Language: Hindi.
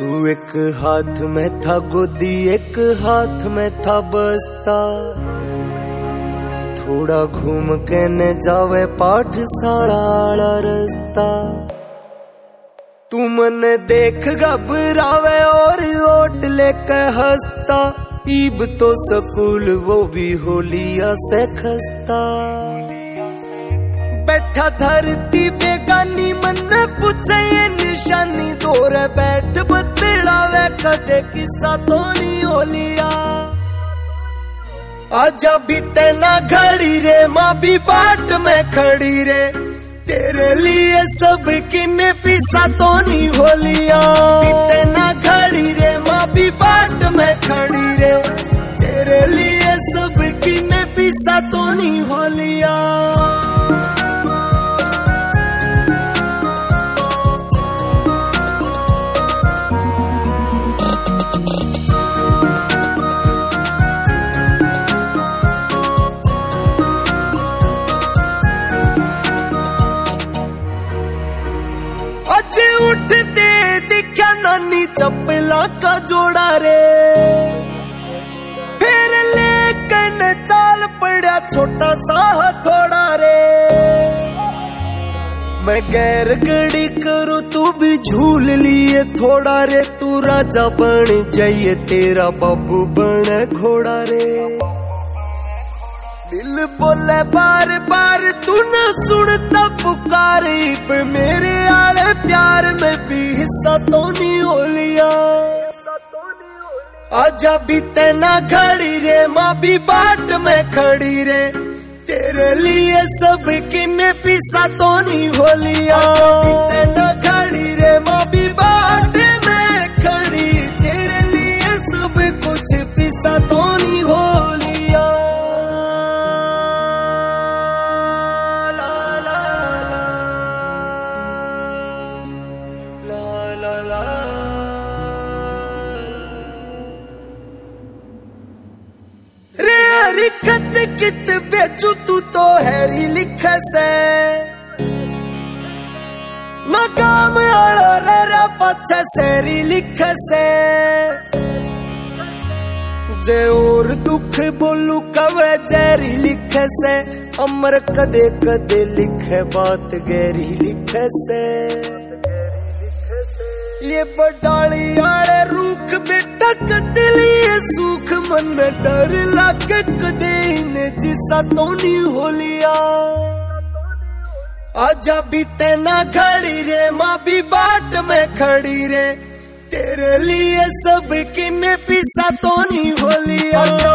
तू एक हाथ में था गोदी, एक हाथ में था बस्ता। थोड़ा घूम के न जावे पाठशाला वाला रास्ता। तू मन देख घबरावे और ओट लेके हंसता। ईब तो स्कूल वो भी होलिया से खस्ता। बैठा धरती बेगानी मन पूछे ये निशानी। दूर बैठ बतलावे कदे किस्सा तो नहीं होलिया। आजा भी तेना घड़ी रे, माँ भी बाट में खड़ी रे। तेरे लिए सब की मैं पीसा तो नहीं होलिया। तेना घड़ी रे, माँ भी बाट में खड़ी रे। तेरे लिए सब की मैं पीसा तो नहीं होलिया। आज उठते दिखा नानी चप्पला का जोड़ा रे। फिर लेकिन चाल पड़ा छोटा सा थोड़ा रे। मैं गैर गड़ी करूँ तू भी झूल लिए थोड़ा रे। तू राजा बन जाइए तेरा बाबू बने घोड़ा रे। दिल बोले बार बार तू न सुनता पुकारी। पे मेरे आले प्यार में भी हिस्सा तो नहीं हो लिया। आजा भी तेना घड़ी रे, माँ भी बाट में खड़ी रे। तेरे लिए सब की मैं पीसा तो नहीं हो लिया। तेना घड़ी रे, माँ भी बाट में खड़ी। तेरे लिए सब कुछ पीसा तो नहीं हो लिया। रे हरी खत कित बेचू तू तो हैरी लिख से। मकाम आलो रे पछे सेरी लिख से। जे और दुख बोलू कवे जैरी लिख से। अमर कदे कदे लिखे बात गहरी लिख से। ये बडाली आले रूख बेटा कदलिए सूख। मन डर लागे कदे ने जिसा तो नहीं हो लिया। आजा भी तेना घड़ी रे, माँ भी बाट में खड़ी रे। तेरे लिए सब की मैं पीसा तो नहीं हो लिया।